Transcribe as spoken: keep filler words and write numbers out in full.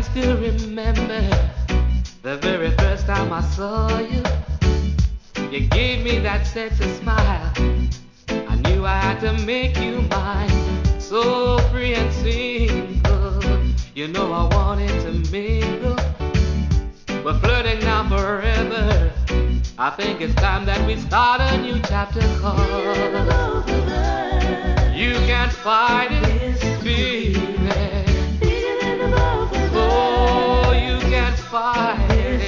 can still remember the very first time I saw you. You gave me that sexy smile. I knew I had to make you mine. So free and single, you know I wanted to mingle. We're flirting now forever. I think it's time that we start a new chapter called You Can't Fight It. Feel